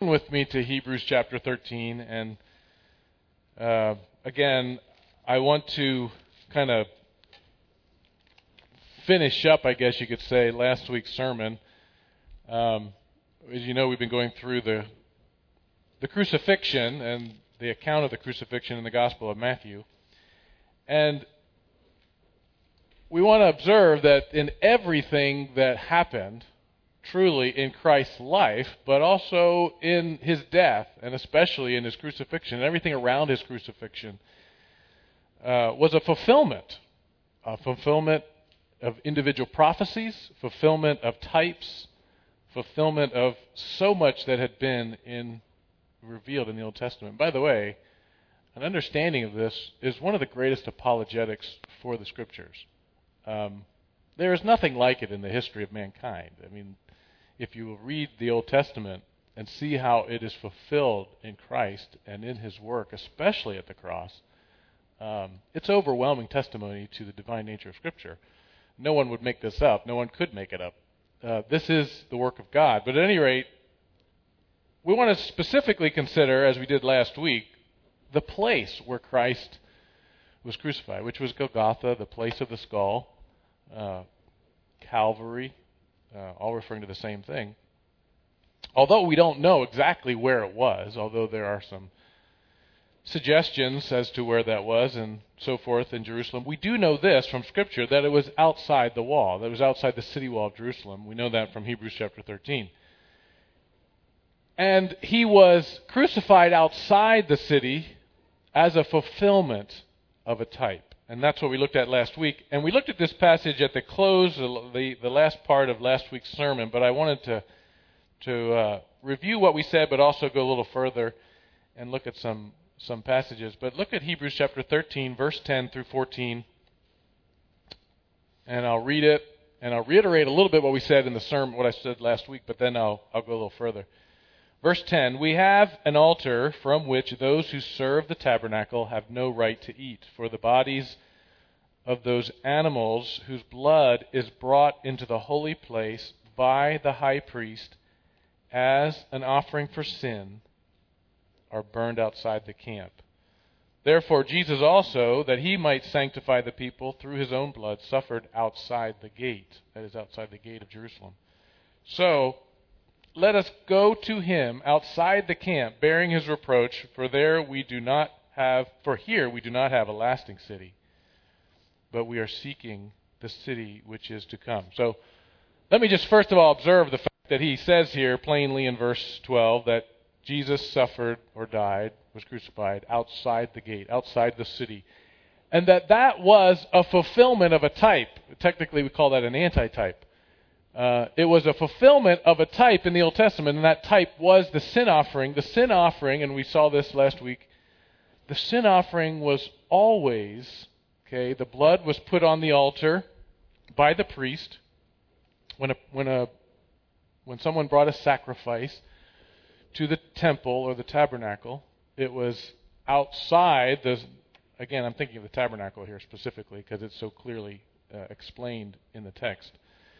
with me to Hebrews chapter 13, and again, I want to kind of finish up, I guess you could say, last week's sermon. As you know, we've been going through the crucifixion and the account of the crucifixion in the Gospel of Matthew. And we want to observe that in everything that happened, truly in Christ's life, but also in his death, and especially in his crucifixion, and everything around his crucifixion, was a fulfillment of individual prophecies, fulfillment of types, fulfillment of so much that had been revealed in the Old Testament. By the way, an understanding of this is one of the greatest apologetics for the Scriptures. There is nothing like it in the history of mankind. I mean, if you will read the Old Testament and see how it is fulfilled in Christ and in his work, especially at the cross, it's overwhelming testimony to the divine nature of Scripture. No one would make this up. No one could make it up. This is the work of God. But at any rate, we want to specifically consider, as we did last week, the place where Christ was crucified, which was Golgotha, the place of the skull, Calvary, all referring to the same thing. Although we don't know exactly where it was, although there are some suggestions as to where that was and so forth in Jerusalem, we do know this from Scripture, that it was outside the wall, that it was outside the city wall of Jerusalem. We know that from Hebrews chapter 13. And he was crucified outside the city as a fulfillment of a type. And that's what we looked at last week. And we looked at this passage at the close, the last part of last week's sermon, but I wanted to review what we said, but also go a little further and look at some passages. But look at Hebrews chapter 13, verse 10 through 14. And I'll read it, and I'll reiterate a little bit what we said in the sermon, what I said last week, but then I'll go a little further. Verse 10, "We have an altar from which those who serve the tabernacle have no right to eat, for the bodies of those animals whose blood is brought into the holy place by the high priest as an offering for sin are burned outside the camp. Therefore Jesus also, that he might sanctify the people through his own blood, suffered outside the gate," that is, outside the gate of Jerusalem. "So let us go to him outside the camp, bearing his reproach, for here we do not have a lasting city, but we are seeking the city which is to come." So let me just first of all observe the fact that he says here plainly in verse 12 that Jesus suffered or died, was crucified outside the gate, outside the city, and that was a fulfillment of a type. Technically we call that an antitype. It was a fulfillment of a type in the Old Testament, and that type was the sin offering. The sin offering, and we saw this last week, the sin offering was always, the blood was put on the altar by the priest. When someone brought a sacrifice to the temple or the tabernacle, it was outside again, I'm thinking of the tabernacle here specifically because it's so clearly explained in the text.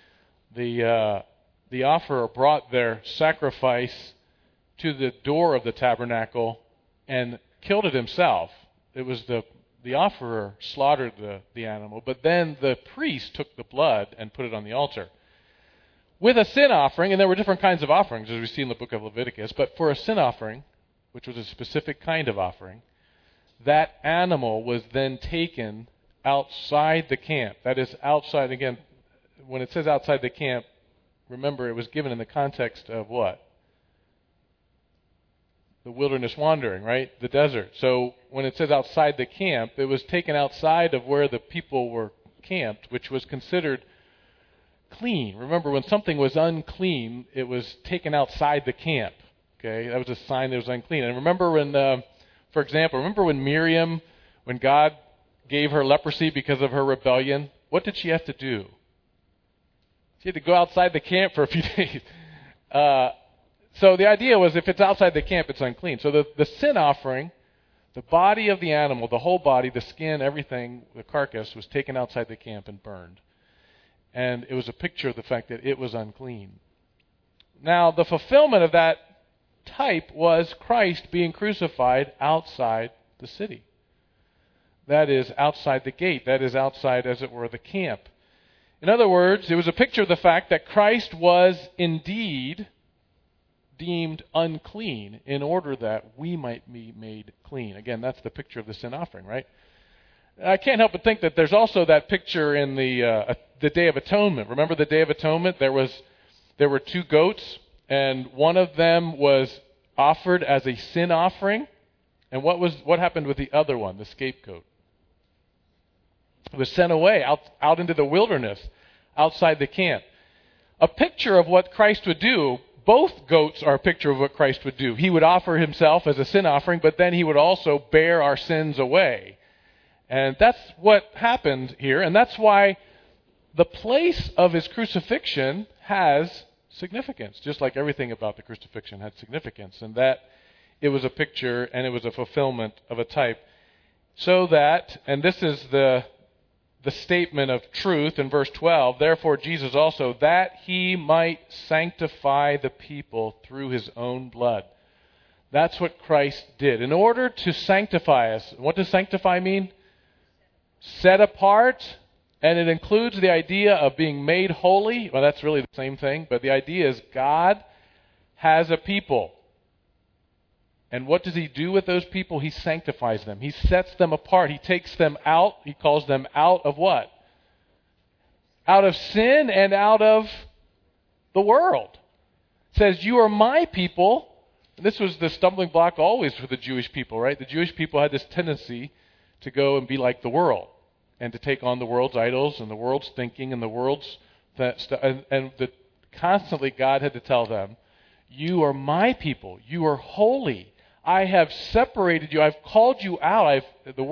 The offerer brought their sacrifice to the door of the tabernacle and killed it himself. It was the offerer slaughtered the animal, but then the priest took the blood and put it on the altar. With a sin offering, and there were different kinds of offerings as we see in the book of Leviticus, but for a sin offering, which was a specific kind of offering, that animal was then taken outside the camp. That is, outside, again, when it says outside the camp, remember it was given in the context of what? The wilderness wandering, right? The desert. So when it says outside the camp, it was taken outside of where the people were camped, which was considered clean. Remember, when something was unclean, it was taken outside the camp. That was a sign that it was unclean. And remember for example, when Miriam, when God gave her leprosy because of her rebellion, what did she have to do? She had to go outside the camp for a few days. So the idea was if it's outside the camp, it's unclean. So the sin offering, the body of the animal, the whole body, the skin, everything, the carcass, was taken outside the camp and burned. And it was a picture of the fact that it was unclean. Now, the fulfillment of that type was Christ being crucified outside the city. That is outside the gate. That is outside, as it were, the camp. In other words, it was a picture of the fact that Christ was indeed deemed unclean in order that we might be made clean. Again, that's the picture of the sin offering, right? I can't help but think that there's also that picture in the Day of Atonement. Remember the Day of Atonement? There were 2 goats, and one of them was offered as a sin offering. And what happened with the other one, the scapegoat? It was sent away out into the wilderness, outside the camp. A picture of what Christ would do. Both goats are a picture of what Christ would do. He would offer himself as a sin offering, but then he would also bear our sins away. And that's what happened here, and that's why the place of his crucifixion has significance, just like everything about the crucifixion had significance, and that it was a picture and it was a fulfillment of a type. So that, and this is the statement of truth in verse 12, therefore Jesus also, that he might sanctify the people through his own blood. That's what Christ did. In order to sanctify us, what does sanctify mean? Set apart, and it includes the idea of being made holy. Well, that's really the same thing, but the idea is God has a people. And what does he do with those people? He sanctifies them. He sets them apart. He takes them out. He calls them out of what? Out of sin and out of the world. It says, you are my people. And this was the stumbling block always for the Jewish people, right? The Jewish people had this tendency to go and be like the world and to take on the world's idols and the world's thinking and the world's constantly God had to tell them, you are my people. You are holy. I have separated you. I've called you out. The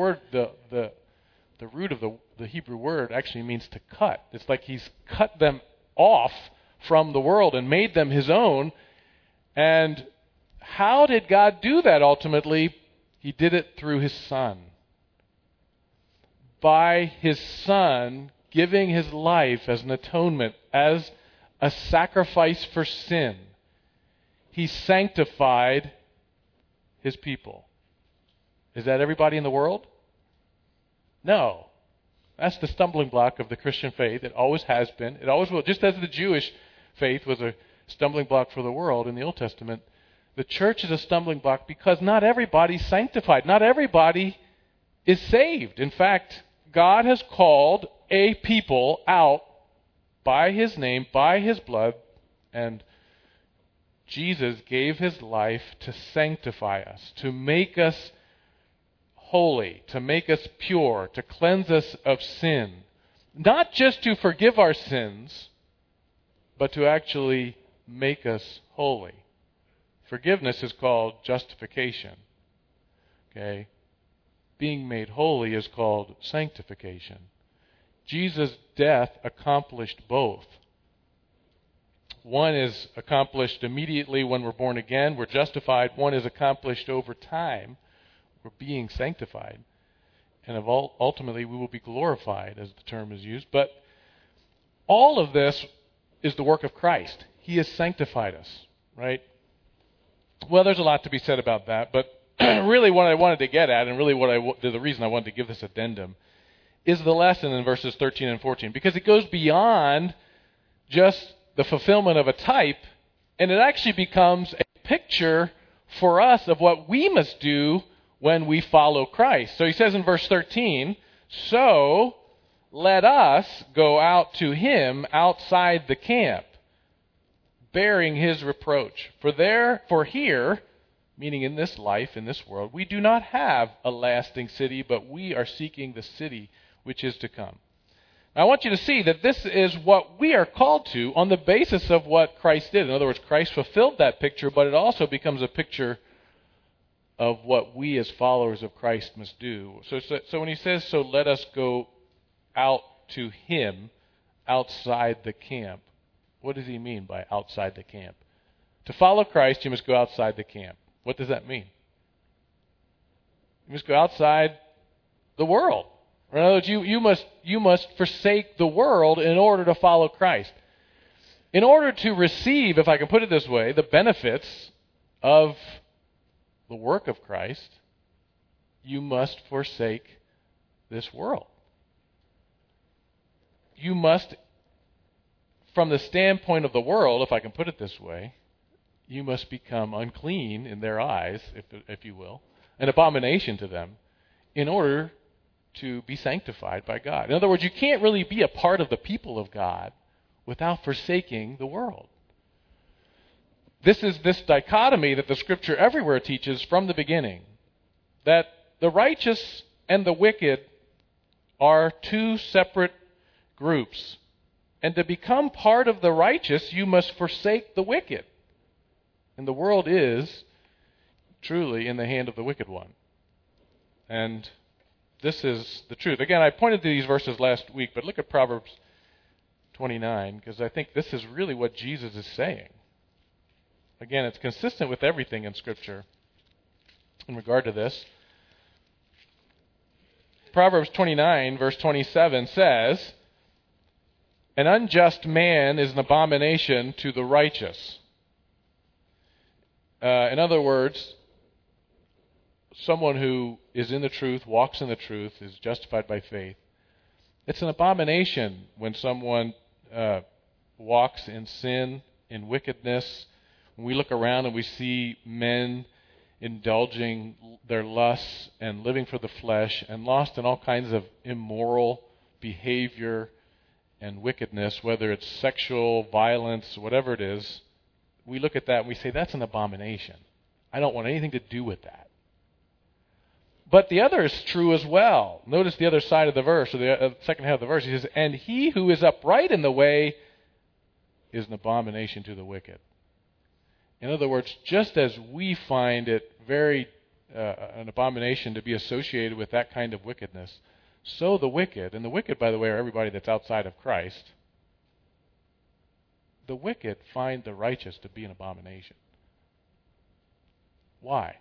root of the Hebrew word actually means to cut. It's like he's cut them off from the world and made them his own. And how did God do that ultimately? He did it through his Son. By his Son giving his life as an atonement, as a sacrifice for sin, he sanctified his people. Is that everybody in the world? No. That's the stumbling block of the Christian faith. It always has been. It always will. Just as the Jewish faith was a stumbling block for the world in the Old Testament, the church is a stumbling block because not everybody's sanctified. Not everybody is saved. In fact, God has called a people out by his name, by his blood, and Jesus gave his life to sanctify us, to make us holy, to make us pure, to cleanse us of sin. Not just to forgive our sins, but to actually make us holy. Forgiveness is called justification. Okay? Being made holy is called sanctification. Jesus' death accomplished both. One is accomplished immediately when we're born again. We're justified. One is accomplished over time. We're being sanctified. And ultimately we will be glorified, as the term is used. But all of this is the work of Christ. He has sanctified us, right? Well, there's a lot to be said about that. But really what I wanted to get at, and really the reason I wanted to give this addendum, is the lesson in verses 13 and 14. Because it goes beyond just the fulfillment of a type, and it actually becomes a picture for us of what we must do when we follow Christ. So he says in verse 13, so let us go out to him outside the camp, bearing his reproach. For here, meaning in this life, in this world, we do not have a lasting city, but we are seeking the city which is to come. Now, I want you to see that this is what we are called to on the basis of what Christ did. In other words, Christ fulfilled that picture, but it also becomes a picture of what we as followers of Christ must do. So when he says, so let us go out to him outside the camp, what does he mean by outside the camp? To follow Christ, you must go outside the camp. What does that mean? You must go outside the world. In other words, you must forsake the world in order to follow Christ. In order to receive, if I can put it this way, the benefits of the work of Christ, you must forsake this world. You must, from the standpoint of the world, if I can put it this way, you must become unclean in their eyes, if you will, an abomination to them, in order to be sanctified by God. In other words, you can't really be a part of the people of God without forsaking the world. This is this dichotomy that the Scripture everywhere teaches from the beginning, that the righteous and the wicked are two separate groups. And to become part of the righteous, you must forsake the wicked. And the world is truly in the hand of the wicked one. And this is the truth. Again, I pointed to these verses last week, but look at Proverbs 29, because I think this is really what Jesus is saying. Again, it's consistent with everything in Scripture in regard to this. Proverbs 29, verse 27 says, "An unjust man is an abomination to the righteous." In other words, someone who is in the truth, walks in the truth, is justified by faith. It's an abomination when someone walks in sin, in wickedness. When we look around and we see men indulging their lusts and living for the flesh and lost in all kinds of immoral behavior and wickedness, whether it's sexual violence, whatever it is, we look at that and we say, that's an abomination. I don't want anything to do with that. But the other is true as well. Notice the other side of the verse, or the second half of the verse. He says, "And he who is upright in the way is an abomination to the wicked." In other words, just as we find it very an abomination to be associated with that kind of wickedness, so the wicked, and the wicked, by the way, are everybody that's outside of Christ, the wicked find the righteous to be an abomination. Why?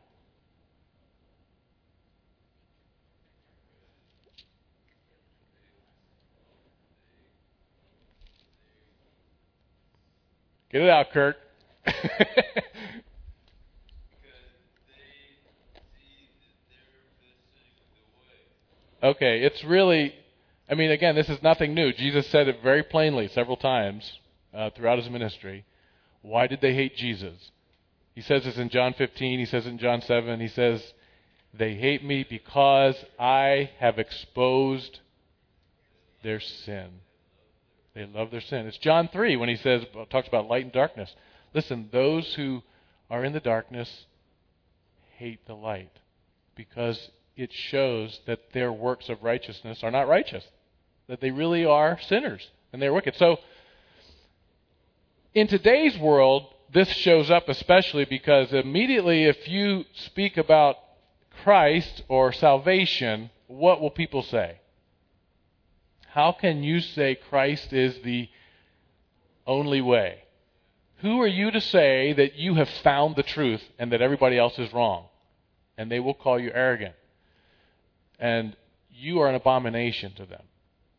Get it out, Kurt. Okay, it's really, again, this is nothing new. Jesus said it very plainly several times throughout his ministry. Why did they hate Jesus? He says this in John 15. He says it in John 7. He says, "They hate me because I have exposed their sin." They love their sin. It's John 3 when he talks about light and darkness. Listen, those who are in the darkness hate the light because it shows that their works of righteousness are not righteous, that they really are sinners and they're wicked. So in today's world, this shows up especially because immediately if you speak about Christ or salvation, what will people say? How can you say Christ is the only way? Who are you to say that you have found the truth and that everybody else is wrong? And they will call you arrogant. And you are an abomination to them.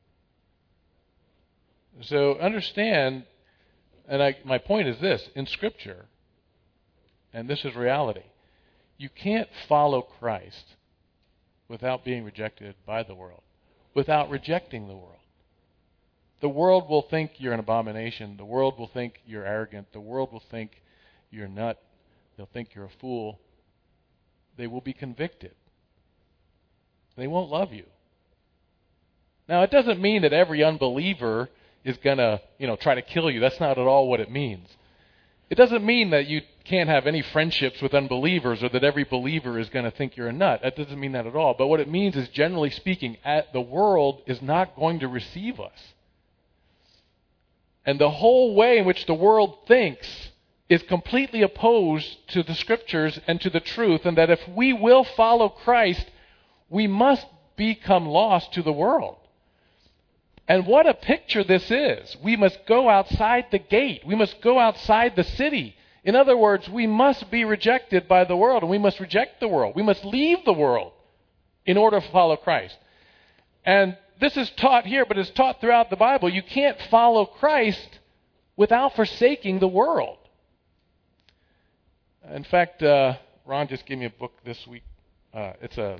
So understand, and my point is this, in Scripture, and this is reality, you can't follow Christ without being rejected by the world, without rejecting the world. The world will think you're an abomination. The world will think you're arrogant. The world will think you're a nut. They'll think you're a fool. They will be convicted. They won't love you. Now, it doesn't mean that every unbeliever is going to, try to kill you. That's not at all what it means. It doesn't mean that you can't have any friendships with unbelievers or that every believer is going to think you're a nut. That doesn't mean that at all. But what it means is, generally speaking, the world is not going to receive us. And the whole way in which the world thinks is completely opposed to the Scriptures and to the truth, and that if we will follow Christ, we must become lost to the world. And what a picture this is. We must go outside the gate. We must go outside the city. In other words, we must be rejected by the world, and we must reject the world. We must leave the world in order to follow Christ. And this is taught here, but it's taught throughout the Bible. You can't follow Christ without forsaking the world. In fact, Ron just gave me a book this week. It's a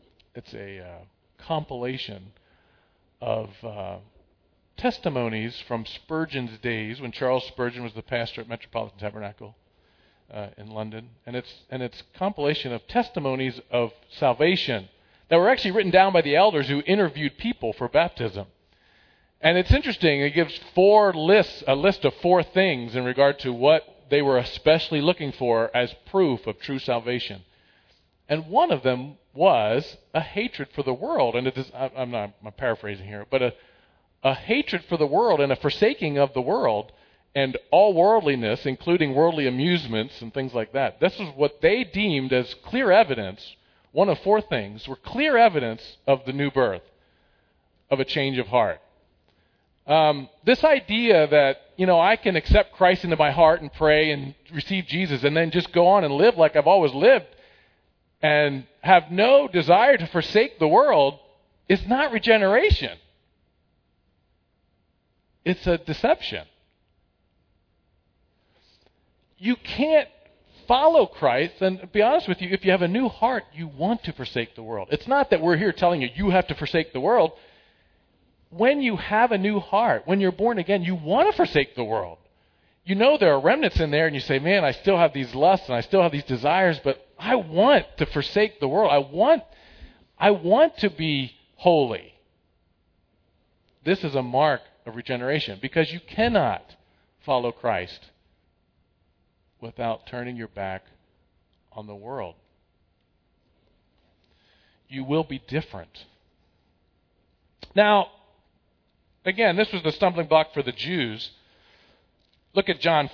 compilation of testimonies from Spurgeon's days when Charles Spurgeon was the pastor at Metropolitan Tabernacle in London, and it's a compilation of testimonies of salvation that were actually written down by the elders who interviewed people for baptism. And it's interesting. It gives a list of 4 things in regard to what they were especially looking for as proof of true salvation. And one of them was a hatred for the world. And I'm paraphrasing here, but a hatred for the world and a forsaking of the world and all worldliness, including worldly amusements and things like that. This is what they deemed as clear evidence. One of 4 things were clear evidence of the new birth, of a change of heart. This idea that, I can accept Christ into my heart and pray and receive Jesus and then just go on and live like I've always lived and have no desire to forsake the world is not regeneration. It's a deception. You can't follow Christ, and to be honest with you, if you have a new heart, you want to forsake the world. It's not that we're here telling you have to forsake the world. When you have a new heart, when you're born again, you want to forsake the world. You know there are remnants in there, and you say, man, I still have these lusts, and I still have these desires, but I want to forsake the world. I want to be holy. This is a mark of regeneration, because you cannot follow Christ without turning your back on the world. You will be different. Now, again, this was the stumbling block for the Jews. Look at John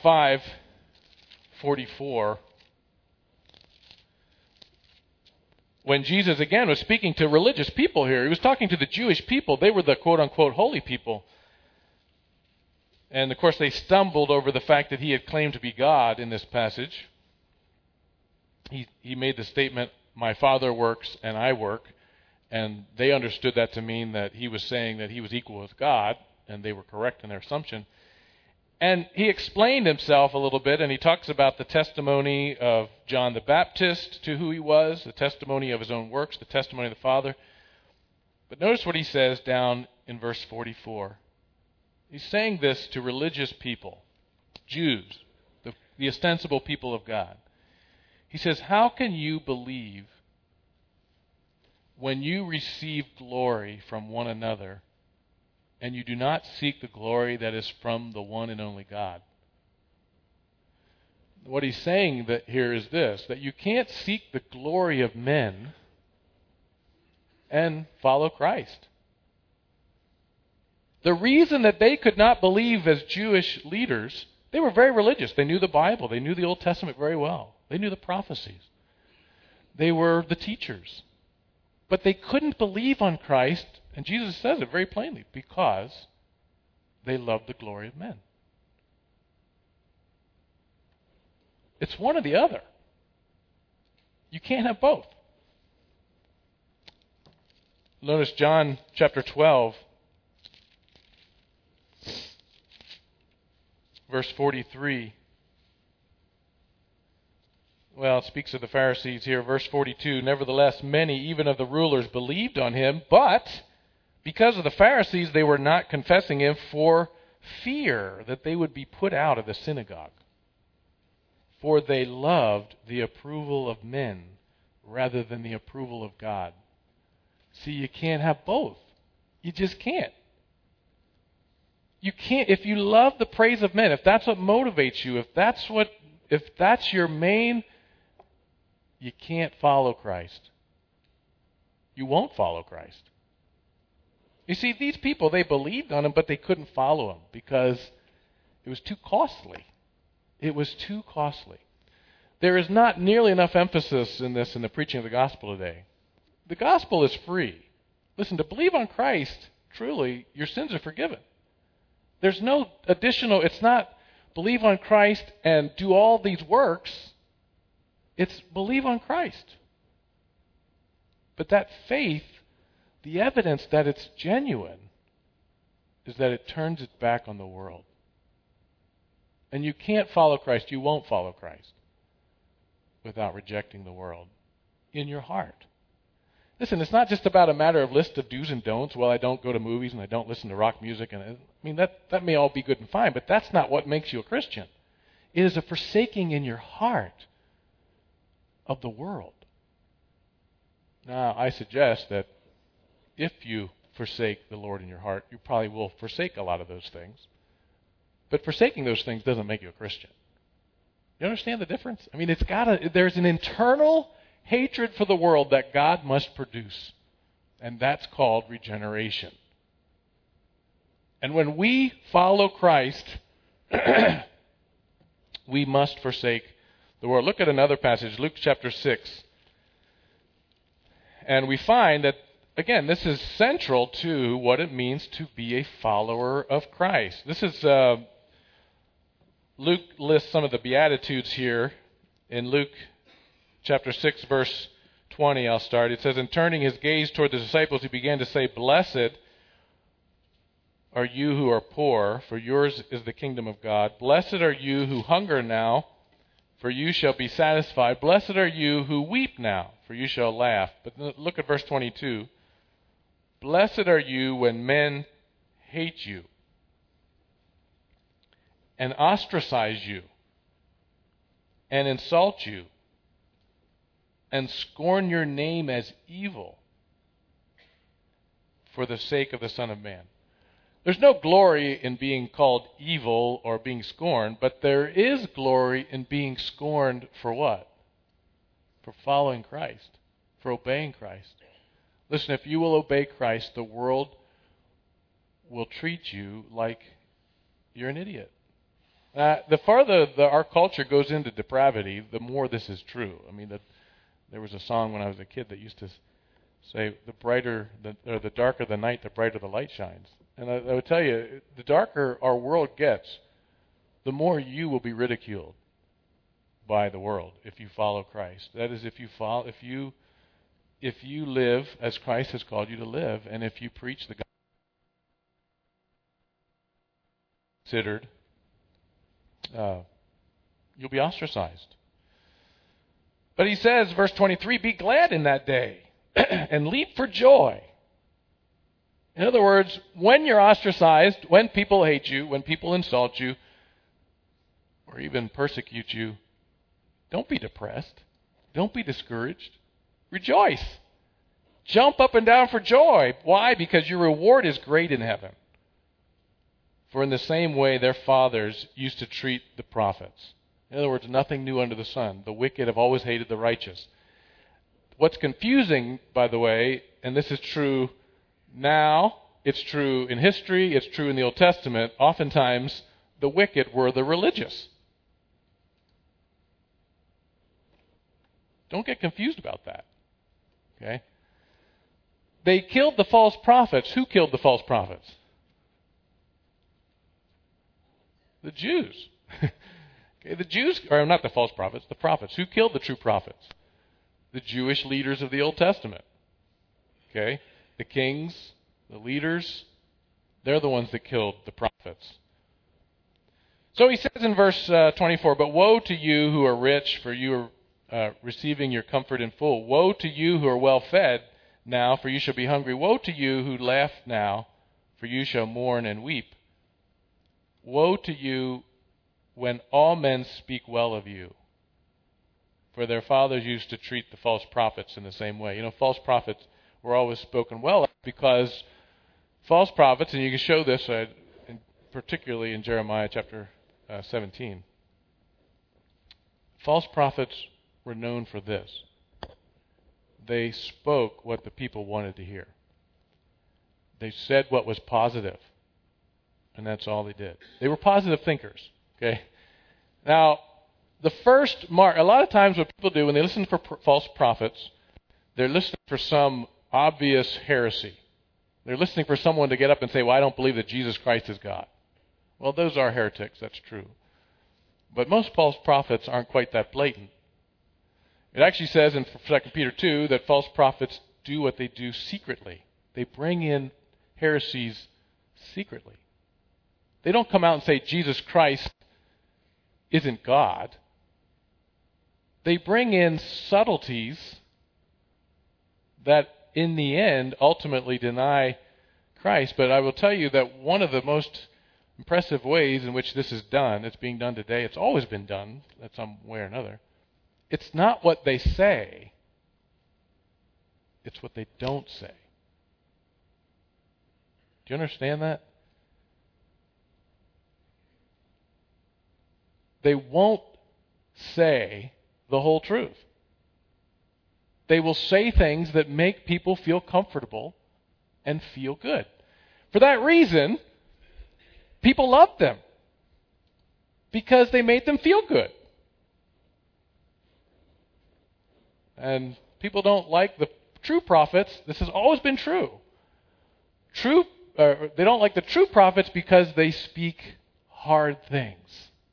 5:44. When Jesus, again, was speaking to religious people here, he was talking to the Jewish people. They were the quote-unquote holy people. And, of course, they stumbled over the fact that he had claimed to be God in this passage. He made the statement, my Father works and I work. And they understood that to mean that he was saying that he was equal with God, and they were correct in their assumption. And he explained himself a little bit, and he talks about the testimony of John the Baptist to who he was, the testimony of his own works, the testimony of the Father. But notice what he says down in verse 44. He's saying this to religious people, Jews, the ostensible people of God. He says, how can you believe when you receive glory from one another and you do not seek the glory that is from the one and only God? What he's saying here is this, that you can't seek the glory of men and follow Christ. The reason that they could not believe as Jewish leaders, they were very religious. They knew the Bible. They knew the Old Testament very well. They knew the prophecies. They were the teachers. But they couldn't believe on Christ, and Jesus says it very plainly, because they loved the glory of men. It's one or the other. You can't have both. Notice John chapter 12, verse 43. Well, it speaks of the Pharisees here. Verse 42, nevertheless, many, even of the rulers, believed on him, but because of the Pharisees, they were not confessing him for fear that they would be put out of the synagogue. For they loved the approval of men rather than the approval of God. See, you can't have both. You just can't. You can't, if you love the praise of men, if that's what motivates you, if that's your main, you can't follow Christ. You won't follow Christ. You see, these people, they believed on him, but they couldn't follow him because it was too costly. It was too costly. There is not nearly enough emphasis in this in the preaching of the gospel today. The gospel is free. Listen, to believe on Christ, truly, your sins are forgiven. There's no additional, it's not believe on Christ and do all these works. It's believe on Christ. But that faith, the evidence that it's genuine, is that it turns its back on the world. And you can't follow Christ. You won't follow Christ without rejecting the world in your heart. Listen, it's not just about a matter of list of do's and don'ts. Well, I don't go to movies and I don't listen to rock music. And I mean, that may all be good and fine, but that's not what makes you a Christian. It is a forsaking in your heart of the world. Now, I suggest that if you forsake the Lord in your heart, you probably will forsake a lot of those things. But forsaking those things doesn't make you a Christian. You understand the difference? I mean, there's an internal hatred for the world that God must produce. And that's called regeneration. And when we follow Christ, we must forsake the world. Look at another passage, Luke chapter 6. And we find that, again, this is central to what it means to be a follower of Christ. This is, Luke lists some of the Beatitudes here. In Luke chapter 6, verse 20, I'll start. It says, "And turning his gaze toward the disciples, he began to say, 'Blessed are you who are poor, for yours is the kingdom of God. Blessed are you who hunger now, for you shall be satisfied. Blessed are you who weep now, for you shall laugh.'" But look at verse 22. "Blessed are you when men hate you and ostracize you and insult you and scorn your name as evil for the sake of the Son of Man." There's no glory in being called evil or being scorned, but there is glory in being scorned for what? For following Christ, for obeying Christ. Listen, if you will obey Christ, the world will treat you like you're an idiot. The farther our culture goes into depravity, the more this is true. I mean, there was a song when I was a kid that used to say, the darker the night, the brighter the light shines. And I would tell you, the darker our world gets, the more you will be ridiculed by the world if you follow Christ. That is, if you live as Christ has called you to live, and if you preach the gospel considered, you'll be ostracized. But he says, verse 23, "Be glad in that day and leap for joy." In other words, when you're ostracized, when people hate you, when people insult you, or even persecute you, don't be depressed. Don't be discouraged. Rejoice. Jump up and down for joy. Why? Because your reward is great in heaven. For in the same way their fathers used to treat the prophets. In other words, nothing new under the sun. The wicked have always hated the righteous. What's confusing, by the way, and this is true now, it's true in history, it's true in the Old Testament, oftentimes the wicked were the religious. Don't get confused about that. Okay? They killed the false prophets. Who killed the false prophets? The Jews. Okay, the Jews, or not the false prophets, the prophets. Who killed the true prophets? The Jewish leaders of the Old Testament. Okay? The kings, the leaders, they're the ones that killed the prophets. So he says in verse 24, "But woe to you who are rich, for you are receiving your comfort in full. Woe to you who are well fed now, for you shall be hungry. Woe to you who laugh now, for you shall mourn and weep. Woe to you when all men speak well of you, for their fathers used to treat the false prophets in the same way." You know, false prophets were always spoken well of because false prophets, and you can show this particularly in Jeremiah chapter 17, false prophets were known for this. They spoke what the people wanted to hear. They said what was positive, and that's all they did. They were positive thinkers. Okay. Now, the first mark, a lot of times what people do when they listen for false prophets, they're listening for some obvious heresy. They're listening for someone to get up and say, "Well, I don't believe that Jesus Christ is God." Well, those are heretics, that's true. But most false prophets aren't quite that blatant. It actually says in 2 Peter 2 that false prophets do what they do secretly. They bring in heresies secretly. They don't come out and say Jesus Christ isn't God. they bring in subtleties that in the end ultimately deny Christ. But I will tell you that one of the most impressive ways in which this is done, it's being done today, it's always been done in some way or another. It's not what they say, it's what they don't say. Do you understand that? They won't say the whole truth. They will say things that make people feel comfortable and feel good. For that reason, people loved them because they made them feel good. And people don't like the true prophets. This has always been true. They don't like the true prophets because they speak hard things.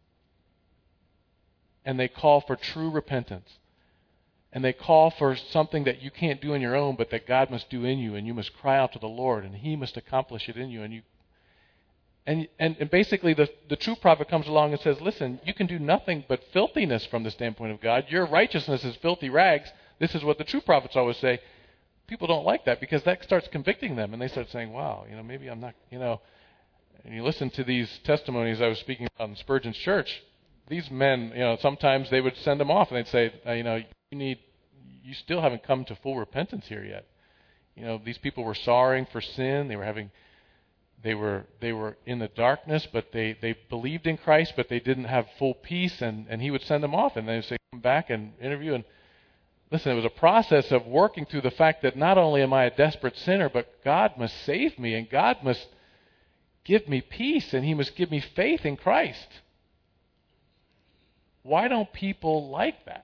And they call for true repentance. And they call for something that you can't do on your own, but that God must do in you, and you must cry out to the Lord, and He must accomplish it in you. And basically the true prophet comes along and says, listen, you can do nothing but filthiness from the standpoint of God. Your righteousness is filthy rags. This is what the true prophets always say. People don't like that because that starts convicting them, and they start saying, wow, maybe I'm not, And you listen to these testimonies I was speaking about in Spurgeon's church. These men, sometimes they would send them off, and they'd say, you still haven't come to full repentance here yet. These people were sorrowing for sin. They were in the darkness, but they believed in Christ, but they didn't have full peace, and he would send them off, and they would say, come back and interview. And listen, it was a process of working through the fact that not only am I a desperate sinner, but God must save me, and God must give me peace, and He must give me faith in Christ. Why don't people like that?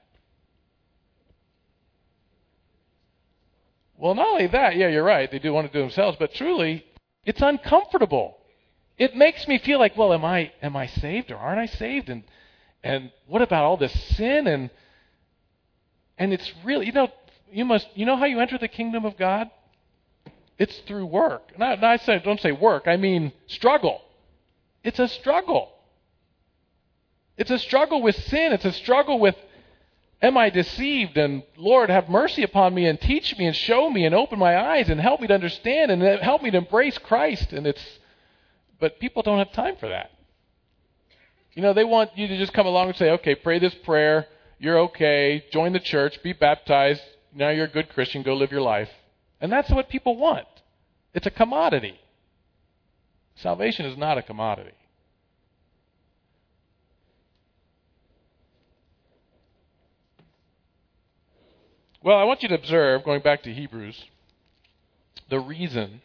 Well, not only that, yeah, you're right, they do want to do themselves, but truly, it's uncomfortable. It makes me feel like, well, am I saved or aren't I saved? And what about all this sin? And it's really, you know how you enter the kingdom of God? It's through work. Don't say work, I mean struggle. It's a struggle. It's a struggle with sin. It's a struggle with, am I deceived? And Lord, have mercy upon me and teach me and show me and open my eyes and help me to understand and help me to embrace Christ. But people don't have time for that. They want you to just come along and say, okay, pray this prayer. You're okay. Join the church. Be baptized. Now you're a good Christian. Go live your life. And that's what people want. It's a commodity. Salvation is not a commodity. Well, I want you to observe, going back to Hebrews, the reason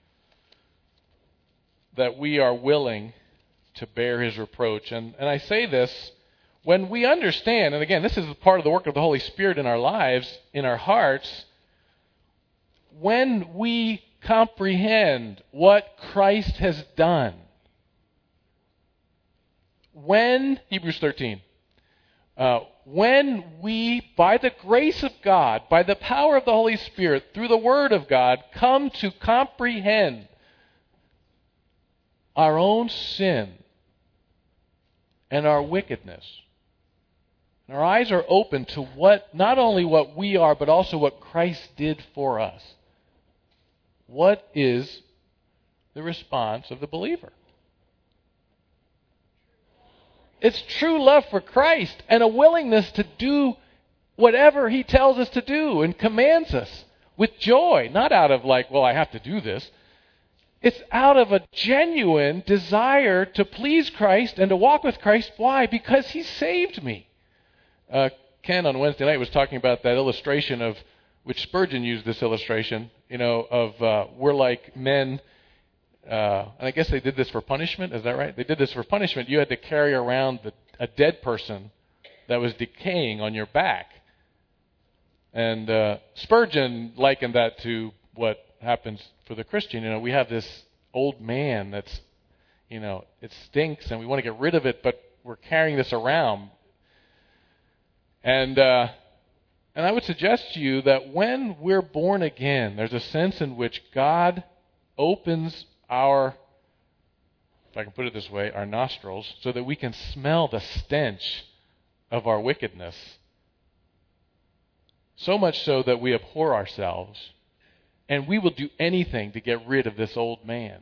that we are willing to bear His reproach. And I say this, when we understand, and again, this is part of the work of the Holy Spirit in our lives, in our hearts, when we comprehend what Christ has done, Hebrews 13, when we, by the grace of God, by the power of the Holy Spirit, through the Word of God, come to comprehend our own sin and our wickedness, and our eyes are open to not only what we are, but also what Christ did for us. What is the response of the believer? It's true love for Christ and a willingness to do whatever He tells us to do and commands us with joy. Not out of I have to do this. It's out of a genuine desire to please Christ and to walk with Christ. Why? Because He saved me. Ken on Wednesday night was talking about that illustration of, which Spurgeon used this illustration, of we're like men. And I guess they did this for punishment. Is that right? They did this for punishment. You had to carry around a dead person that was decaying on your back. And Spurgeon likened that to what happens for the Christian. We have this old man that's, it stinks and we want to get rid of it, but we're carrying this around. And I would suggest to you that when we're born again, there's a sense in which God opens our, if I can put it this way, our nostrils, so that we can smell the stench of our wickedness So much so that we abhor ourselves, and we will do anything to get rid of this old man.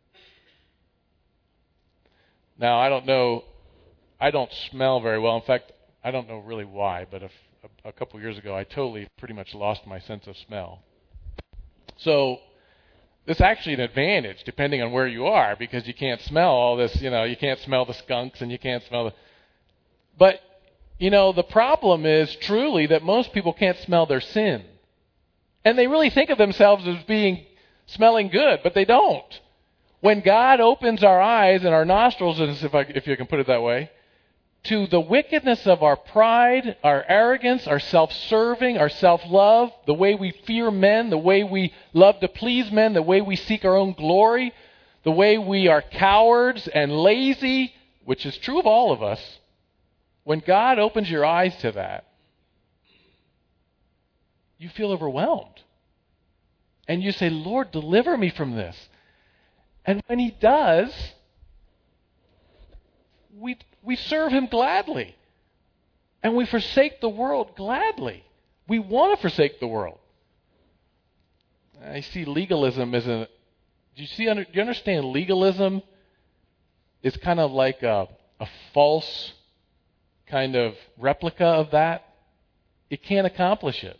Now, I don't know, I don't smell very well. In fact, I don't know really why, but a couple years ago, I totally pretty much lost my sense of smell. So, it's actually an advantage depending on where you are, because you can't smell all this, you can't smell the skunks and you can't smell the... But, the problem is truly that most people can't smell their sin. And they really think of themselves as smelling good, but they don't. When God opens our eyes and our nostrils, if you can put it that way, to the wickedness of our pride, our arrogance, our self-serving, our self-love, the way we fear men, the way we love to please men, the way we seek our own glory, the way we are cowards and lazy, which is true of all of us, when God opens your eyes to that, you feel overwhelmed. And you say, Lord, deliver me from this. And when He does, we serve Him gladly. And we forsake the world gladly. We want to forsake the world. I see legalism as do you understand legalism is kind of like a false kind of replica of that? It can't accomplish it.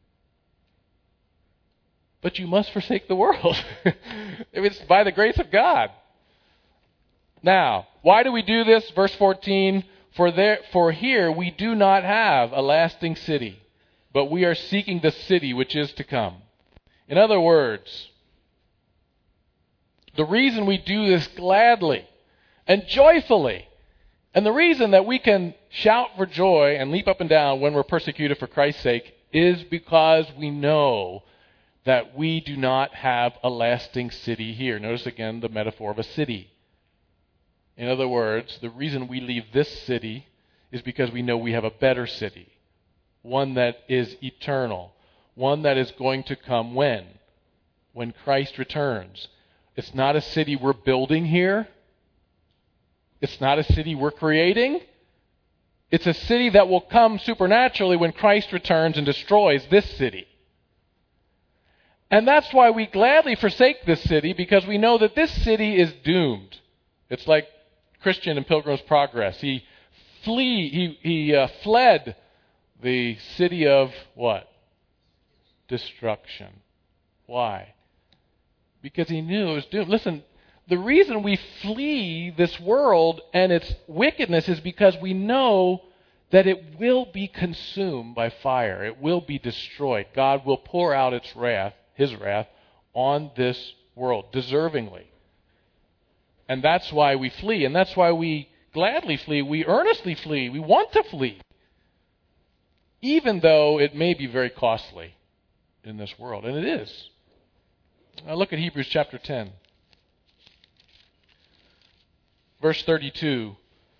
But you must forsake the world. It's by the grace of God. Now, why do we do this? Verse 14, for here we do not have a lasting city, but we are seeking the city which is to come. In other words, the reason we do this gladly and joyfully, and the reason that we can shout for joy and leap up and down when we're persecuted for Christ's sake is because we know that we do not have a lasting city here. Notice again the metaphor of a city. In other words, the reason we leave this city is because we know we have a better city. One that is eternal. One that is going to come when? When Christ returns. It's not a city we're building here. It's not a city we're creating. It's a city that will come supernaturally when Christ returns and destroys this city. And that's why we gladly forsake this city, because we know that this city is doomed. It's like Christian in Pilgrim's Progress. He fled the city of what? Destruction. Why? Because he knew it was doomed. Listen, the reason we flee this world and its wickedness is because we know that it will be consumed by fire. It will be destroyed. God will pour out His wrath, on this world, deservingly. And that's why we flee, and that's why we gladly flee, we earnestly flee, we want to flee, even though it may be very costly in this world, and it is. Now look at Hebrews chapter 10, verse 32.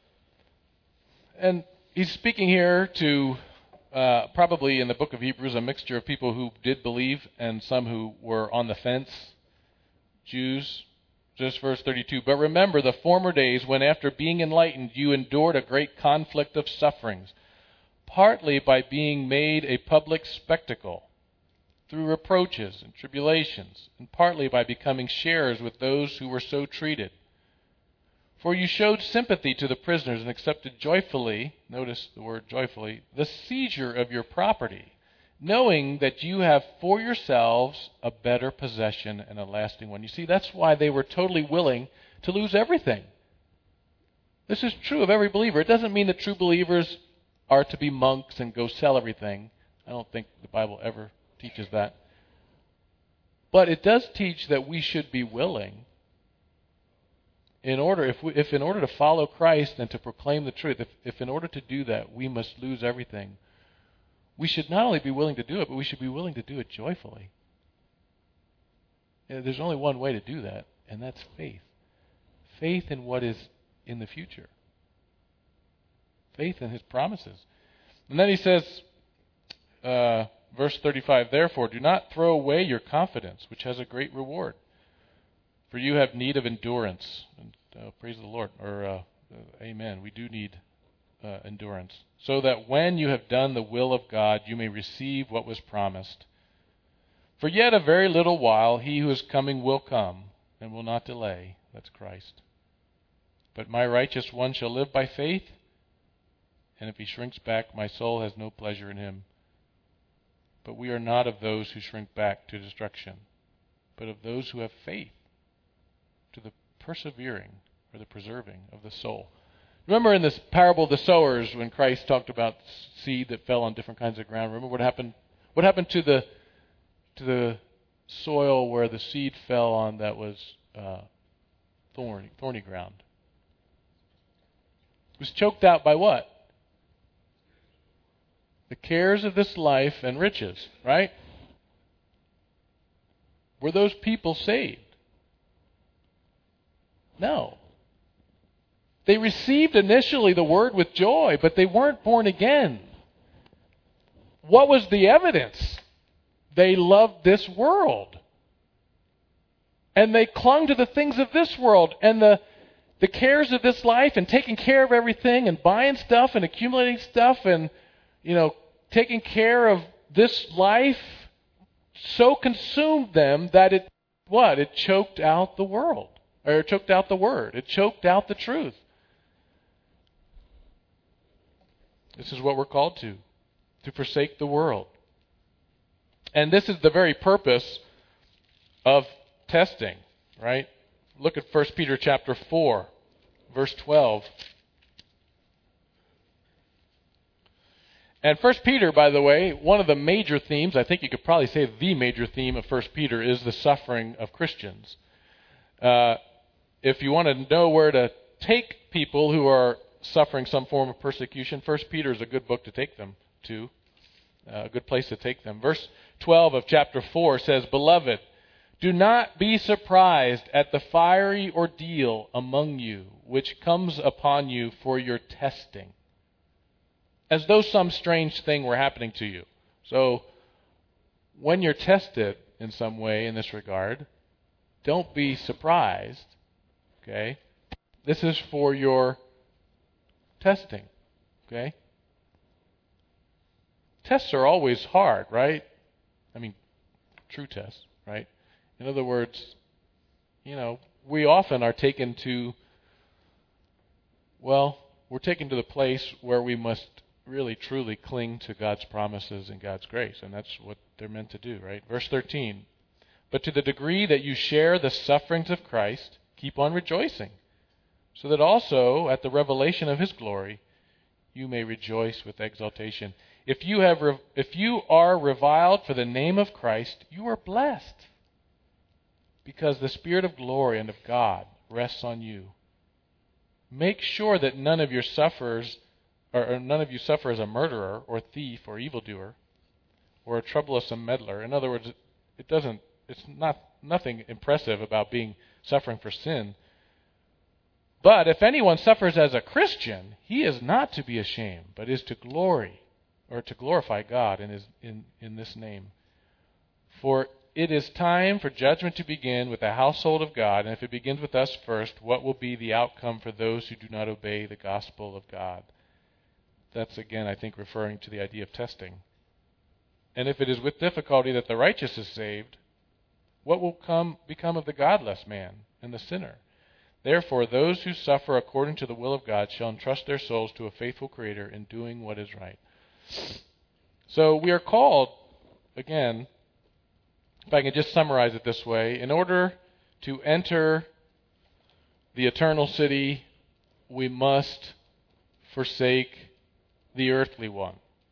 And he's speaking here to probably in the book of Hebrews, a mixture of people who did believe and some who were on the fence, Jews. Just verse 32. But remember the former days when after being enlightened you endured a great conflict of sufferings, partly by being made a public spectacle through reproaches and tribulations, and partly by becoming sharers with those who were so treated. For you showed sympathy to the prisoners and accepted joyfully, notice the word joyfully, the seizure of your property, knowing that you have for yourselves a better possession and a lasting one. You see, that's why they were totally willing to lose everything. This is true of every believer. It doesn't mean that true believers are to be monks and go sell everything. I don't think the Bible ever teaches that. But it does teach that we should be willing in order to follow Christ and to proclaim the truth, if in order to do that we must lose everything, we should not only be willing to do it, but we should be willing to do it joyfully. There's only one way to do that, and that's faith. Faith in what is in the future. Faith in His promises. And then he says, verse 35, therefore do not throw away your confidence, which has a great reward. For you have need of endurance. And, praise the Lord. Or amen. We do need endurance, so that when you have done the will of God, you may receive what was promised. For yet a very little while, he who is coming will come and will not delay. That's Christ. But my righteous one shall live by faith, and if he shrinks back, my soul has no pleasure in him. But we are not of those who shrink back to destruction, but of those who have faith to the persevering or the preserving of the soul. Remember in this parable of the sowers, when Christ talked about seed that fell on different kinds of ground, remember what happened? What happened to the soil where the seed fell on that was thorny ground? It was choked out by what? The cares of this life and riches, right? Were those people saved? No. They received initially the word with joy, but they weren't born again. What was the evidence? They loved this world. And they clung to the things of this world and the cares of this life and taking care of everything and buying stuff and accumulating stuff and, taking care of this life so consumed them that it choked out the world. Or it choked out the word. It choked out the truth. This is what we're called to forsake the world. And this is the very purpose of testing, right? Look at 1 Peter chapter 4, verse 12. And 1 Peter, by the way, one of the major themes, I think you could probably say the major theme of 1 Peter is the suffering of Christians. If you want to know where to take people who are suffering some form of persecution, 1 Peter is a good book to take them to, a good place to take them. Verse 12 of chapter 4 says, Beloved, do not be surprised at the fiery ordeal among you, which comes upon you for your testing, as though some strange thing were happening to you. So, when you're tested in some way in this regard, don't be surprised. Okay? This is for your testing. Okay? Tests are always hard, right? I mean, true tests, right? In other words, we often are taken to, we're taken to the place where we must really truly cling to God's promises and God's grace. And that's what they're meant to do, right? Verse 13. But to the degree that you share the sufferings of Christ, keep on rejoicing, so that also at the revelation of His glory you may rejoice with exultation. If you are reviled for the name of Christ, you are blessed, because the Spirit of glory and of God rests on you. Make sure that none of you suffer as a murderer or thief or evildoer or a troublesome meddler. In other words, it's nothing impressive about suffering for sin. But if anyone suffers as a Christian, he is not to be ashamed, but is to glory or to glorify God in this name. For it is time for judgment to begin with the household of God, and if it begins with us first, what will be the outcome for those who do not obey the gospel of God? That's again, I think, referring to the idea of testing. And if it is with difficulty that the righteous is saved, what will become of the godless man and the sinner? Therefore, those who suffer according to the will of God shall entrust their souls to a faithful Creator in doing what is right. So we are called, again, if I can just summarize it this way, in order to enter the eternal city, we must forsake the earthly one.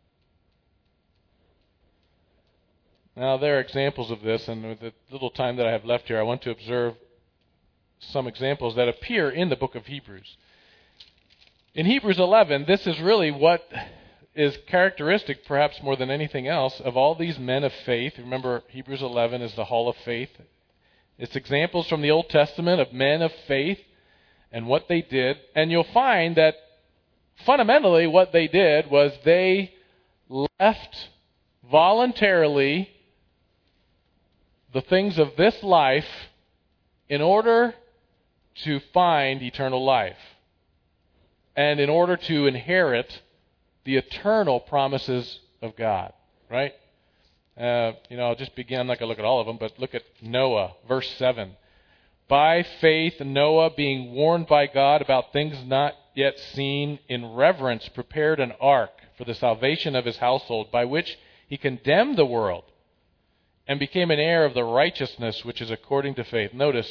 Now, there are examples of this, and with the little time that I have left here, I want to observe some examples that appear in the book of Hebrews. In Hebrews 11, this is really what is characteristic, perhaps more than anything else, of all these men of faith. Remember, Hebrews 11 is the hall of faith. It's examples from the Old Testament of men of faith and what they did. And you'll find that fundamentally what they did was they left voluntarily the things of this life in order to find eternal life. and in order to inherit the eternal promises of God, right? I'll just begin. I'm not going to look at all of them, but look at Noah, verse 7. By faith, Noah, being warned by God about things not yet seen, in reverence prepared an ark for the salvation of his household, by which he condemned the world and became an heir of the righteousness which is according to faith. Notice,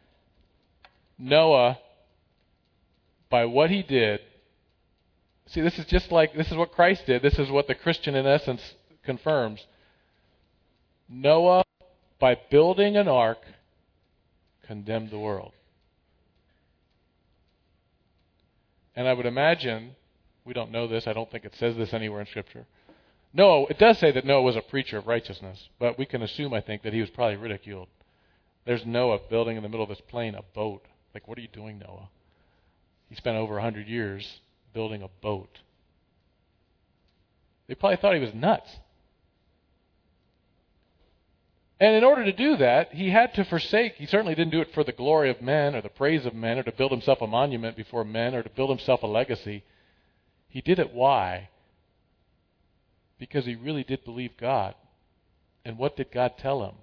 Noah, by what he did, see, this is what Christ did. This is what the Christian, in essence, confirms. Noah, by building an ark, condemned the world. And I would imagine, we don't know this, I don't think it says this anywhere in Scripture. No, it does say that Noah was a preacher of righteousness, but we can assume, I think, that he was probably ridiculed. There's Noah building in the middle of this plain a boat. Like, what are you doing, Noah? He spent over 100 years building a boat. They probably thought he was nuts. And in order to do that, he had to forsake. He certainly didn't do it for the glory of men or the praise of men or to build himself a monument before men or to build himself a legacy. He did it why? Because he really did believe God. And what did God tell him?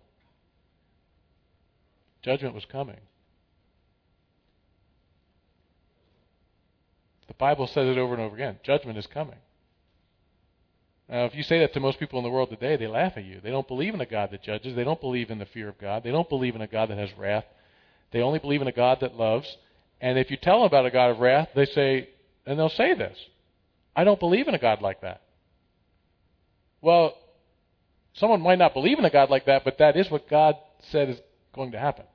Judgment was coming. The Bible says it over and over again. Judgment is coming. Now, if you say that to most people in the world today, they laugh at you. They don't believe in a God that judges. They don't believe in the fear of God. They don't believe in a God that has wrath. They only believe in a God that loves. And if you tell them about a God of wrath, they'll say this: I don't believe in a God like that. Well, someone might not believe in a God like that, but that is what God said is going to happen.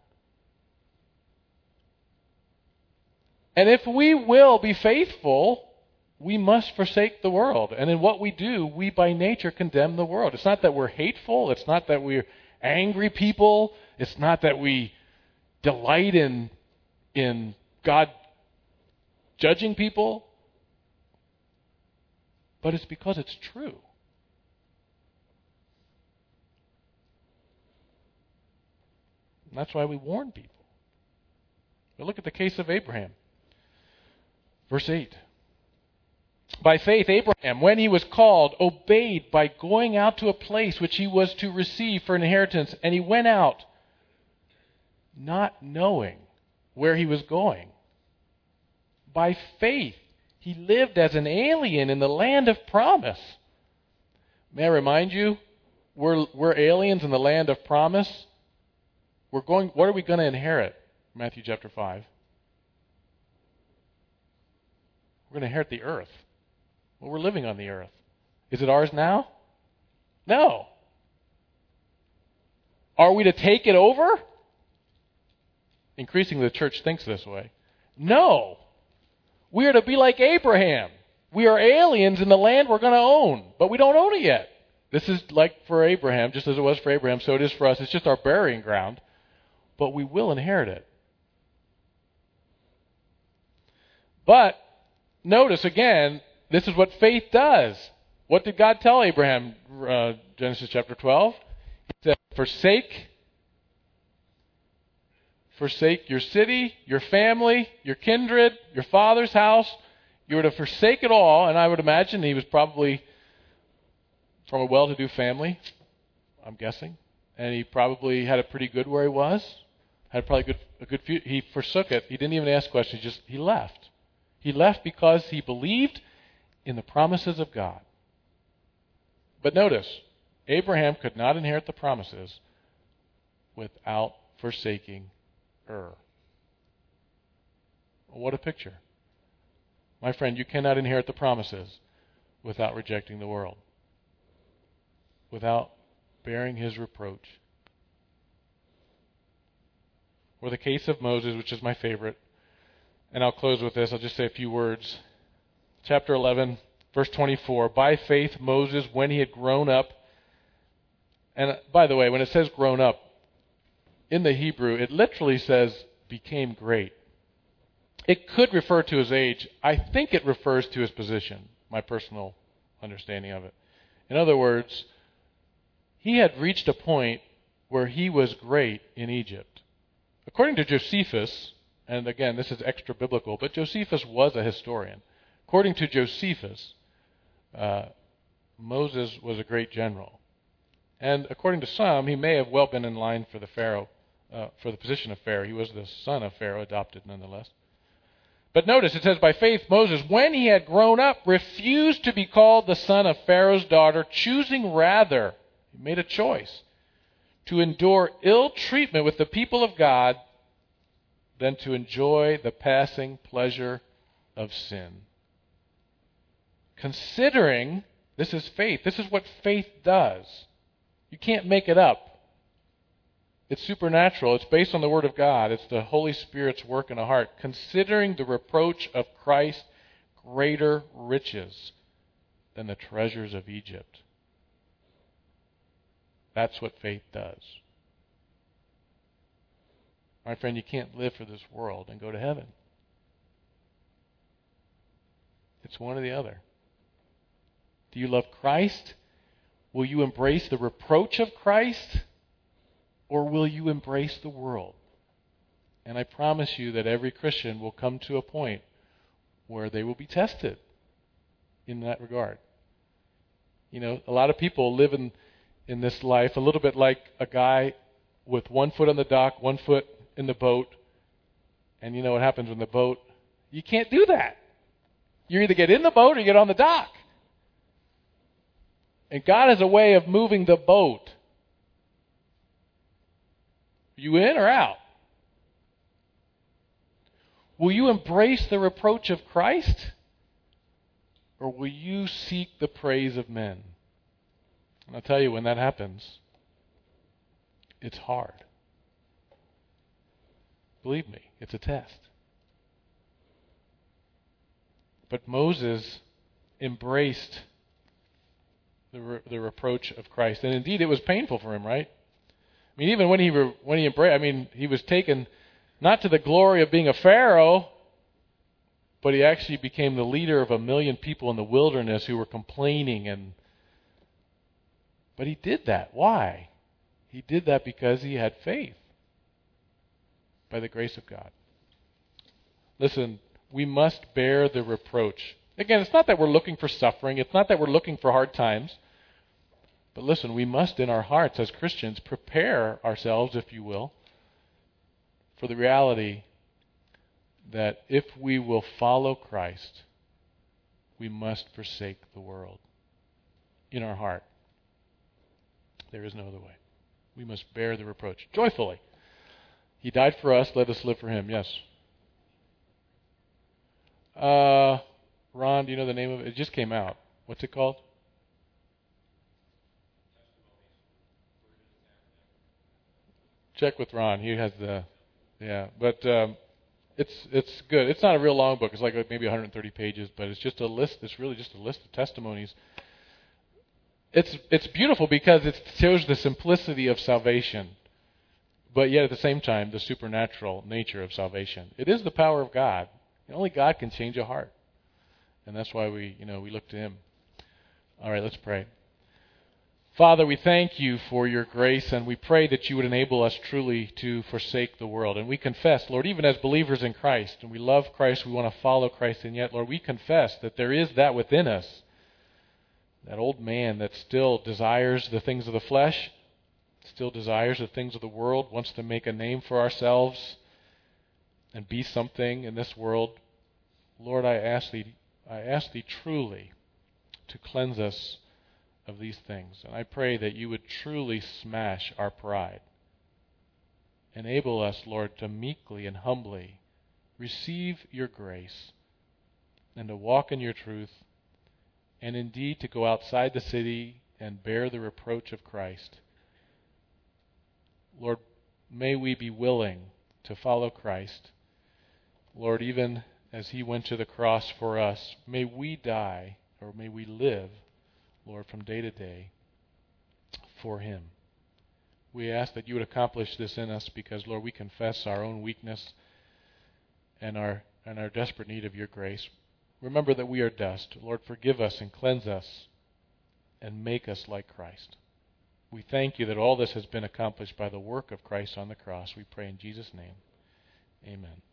And if we will be faithful, we must forsake the world. And in what we do, we by nature condemn the world. It's not that we're hateful. It's not that we're angry people. It's not that we delight in God judging people. But it's because it's true. And that's why we warn people. But look at the case of Abraham. Verse 8. By faith, Abraham, when he was called, obeyed by going out to a place which he was to receive for an inheritance. And he went out, not knowing where he was going. By faith, he lived as an alien in the land of promise. May I remind you, we're aliens in the land of promise. What are we going to inherit? Matthew chapter 5. We're going to inherit the earth. Well, we're living on the earth. Is it ours now? No. Are we to take it over? Increasingly, the church thinks this way. No. We are to be like Abraham. We are aliens in the land we're going to own, but we don't own it yet. This is like for Abraham, just as it was for Abraham, so it is for us. It's just our burying ground, but we will inherit it. But notice again, this is what faith does. What did God tell Abraham? Genesis chapter 12. He said, forsake your city, your family, your kindred, your father's house. You were to forsake it all. And I would imagine he was probably from a well-to-do family, I'm guessing. And he probably had it pretty good where he was. Had probably a good few. He forsook it. He didn't even ask questions. He left. He left because he believed in the promises of God. But notice, Abraham could not inherit the promises without forsaking Ur. What a picture. My friend, you cannot inherit the promises without rejecting the world, without bearing his reproach. Or the case of Moses, which is my favorite, and I'll close with this. I'll just say a few words. Chapter 11, verse 24. By faith, Moses, when he had grown up, and by the way, when it says grown up, in the Hebrew, it literally says became great. It could refer to his age. I think it refers to his position, my personal understanding of it. In other words, he had reached a point where he was great in Egypt. According to Josephus, and again, this is extra biblical, but Josephus was a historian. According to Josephus, Moses was a great general. And according to some, he may have well been in line for the position of Pharaoh. He was the son of Pharaoh, adopted nonetheless. But notice, it says, by faith Moses, when he had grown up, refused to be called the son of Pharaoh's daughter, choosing rather, he made a choice, to endure ill treatment with the people of God than to enjoy the passing pleasure of sin. Considering, this is faith. This is what faith does. You can't make it up. It's supernatural. It's based on the Word of God. It's the Holy Spirit's work in a heart. Considering the reproach of Christ greater riches than the treasures of Egypt. That's what faith does. My friend, you can't live for this world and go to heaven. It's one or the other. Do you love Christ? Will you embrace the reproach of Christ? Or will you embrace the world? And I promise you that every Christian will come to a point where they will be tested in that regard. You know, a lot of people live in this life a little bit like a guy with one foot on the dock, one foot in the boat. And you know what happens when the boat... You can't do that. You either get in the boat or you get on the dock. And God has a way of moving the boat. Are you in or out? Will you embrace the reproach of Christ? Or will you seek the praise of men? And I'll tell you, when that happens, it's hard. Believe me, it's a test. But Moses embraced the reproach of Christ. And indeed, it was painful for him, right? I mean, even when he embraced, he was taken not to the glory of being a Pharaoh, but he actually became the leader of 1 million people in the wilderness who were complaining. But he did that. Why? He did that because he had faith by the grace of God. Listen, we must bear the reproach. Again, it's not that we're looking for suffering. It's not that we're looking for hard times. But listen, we must in our hearts as Christians prepare ourselves, if you will, for the reality that if we will follow Christ, we must forsake the world in our heart. There is no other way. We must bear the reproach joyfully. He died for us. Let us live for Him. Yes. Ron, do you know the name of it? It just came out. What's it called? Check with Ron. He has but it's good. It's not a real long book. It's like maybe 130 pages, but it's just a list. It's really just a list of testimonies. It's beautiful because it shows the simplicity of salvation, but yet at the same time the supernatural nature of salvation. It is the power of God. And only God can change a heart, and that's why we look to Him. All right, let's pray. Father, we thank You for Your grace, and we pray that You would enable us truly to forsake the world. And we confess, Lord, even as believers in Christ, and we love Christ, we want to follow Christ, and yet, Lord, we confess that there is that within us, that old man that still desires the things of the flesh, still desires the things of the world, wants to make a name for ourselves and be something in this world. Lord, I ask Thee truly to cleanse us of these things. And I pray that You would truly smash our pride. Enable us, Lord, to meekly and humbly receive Your grace and to walk in Your truth, and indeed to go outside the city and bear the reproach of Christ. Lord, may we be willing to follow Christ. Lord, even as He went to the cross for us, may we die, or may we live, Lord, from day to day for Him. We ask that You would accomplish this in us because, Lord, we confess our own weakness and our desperate need of Your grace. Remember that we are dust. Lord, forgive us and cleanse us and make us like Christ. We thank You that all this has been accomplished by the work of Christ on the cross. We pray in Jesus' name. Amen.